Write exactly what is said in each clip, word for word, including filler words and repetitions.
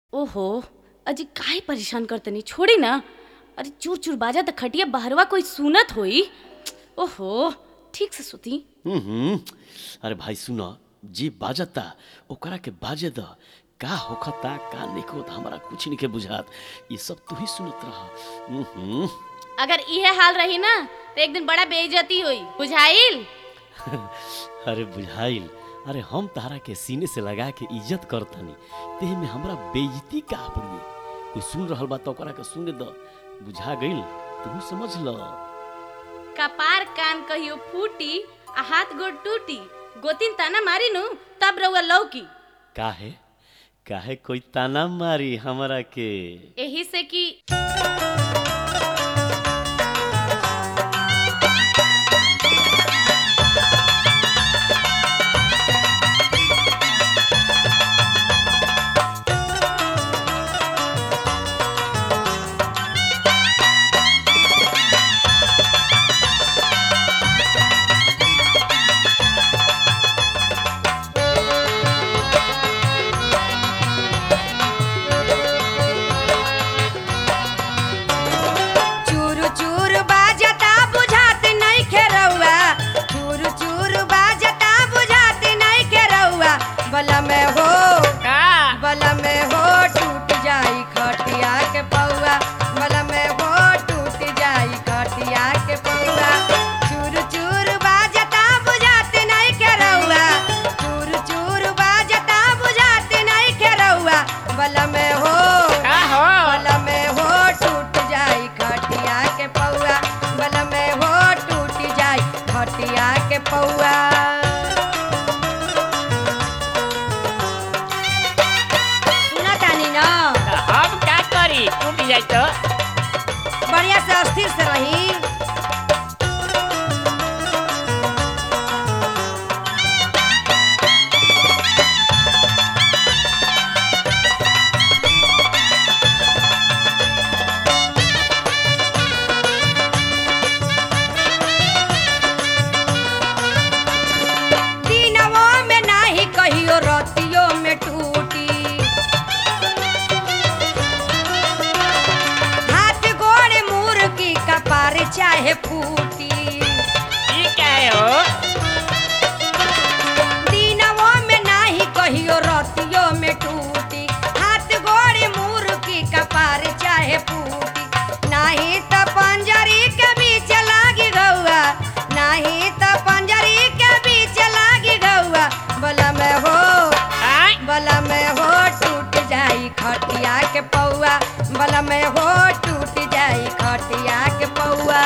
ओहो, अजी काहे परेशान करतनी, छोड़ी ना। अरे चूर चूर बाजा त खटिया बहरवा कोई सुनत होई। ओहो, ठीक से सुती। हम्म अरे भाई सुनो, जी बाजता ओकरा के बाजे द। का होखता का निको हमरा कुछ नहीं के बुझात, ये सब तू ही सुनत रह। हम्म अगर इहे हाल रही ना तो एक दिन बड़ा बेइज्जती होई, बुझाइल? अरे बुझाइल। अरे हम तारा के सीने से लगा के इज्जत करतनी, तेह में हमरा बेइज्जती का पड़ी। कोई सुन रहल बा तो ओकरा के सुने द। बुझा गइल? तू समझ ल। कपार कान कहियो फूटी आ हाथ गोड़ टूटी, गोतिन ताना मारी नु तब रउआ लौकी। काहे काहे कोई ताना मारी हमरा के? एही से कि बढ़िया से अस्थिर से रही। दिनवो में नाही कहियो रतियो में टूटी, कपार चाहे फूटी। ई काहे हो? दिनवो में नाही कहियो रतियो में टूटी, हाथ गोड़ मुर्गी कपार चाहे फूटी। नाही त पंजरी के बीच लागी गौआ, नाही त पंजरी के बीच लागी गौआ। बला में हो बला में हो टूट जाई खटिया के पौआ, बला में हो टूट जाई खटिया के पौआ।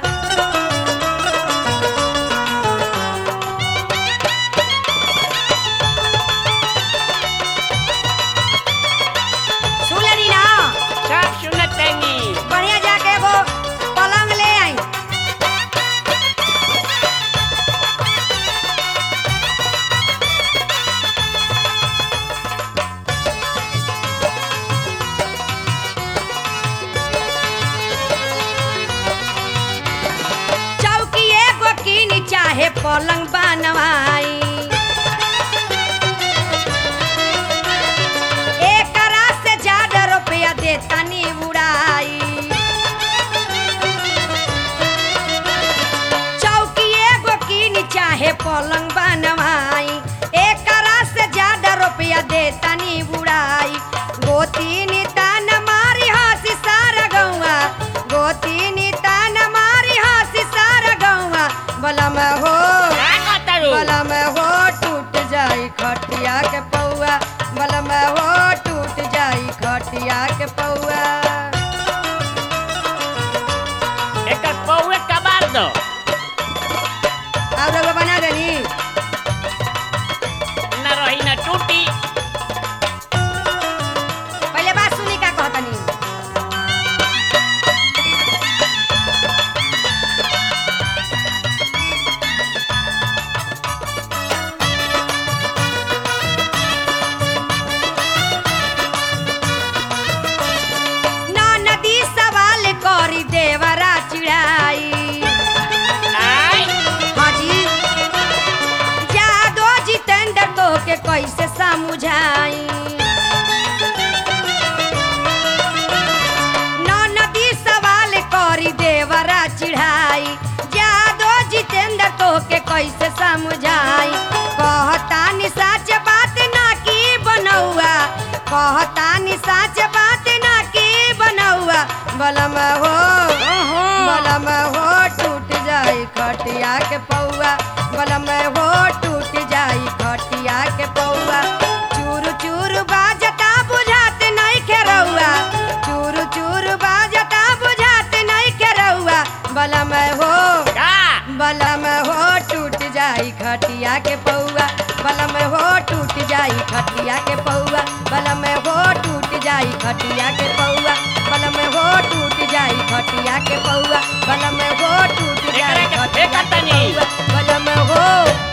सुन लेनी ना? सब सुनत तनी। बढ़िया जाके वो पलंग ले आई। चाहे पलंग बनवाई, एकरा से ज्यादा रुपया देता नी उड़ाई। चौकी एगो कीनी चाहे पलंग बनवाई, एकरा से ज्यादा रुपया देता नी उड़ाई। गोतीनी तान मारी हंसी सारा गौआ, गोतीनी तान मारी हंसी सारा गौआ। बला में हो बला में हो टूट जाई खटिया के पौआ, बला में हो टूट जाई खटिया के पौआ। एकर पौआ कबार दो। और एगो बना देनी, ना रही ना टूटी। पहले बात कहतानी साच बात ना की बनौआ बलम हो बलम हो टूट जाई खटिया के पौआ बलम हो टूट जाई खटिया के पौआ चूर चूर बाजता बुझात नहीं खेरौआ चूर चूर बाजता बुझात नहीं खेरौआ बलम हो का बलम हो टूट जाई खटिया के पौआ बलम हो टूट जाई खटिया के पौआ बलम हो टूट जाई खटिया के पौआ बलम हो टूट जाई खटिया के पौआ बलम हो टूट जाई एकरा के खटिया फेंका के तनी। पौआ बलम हो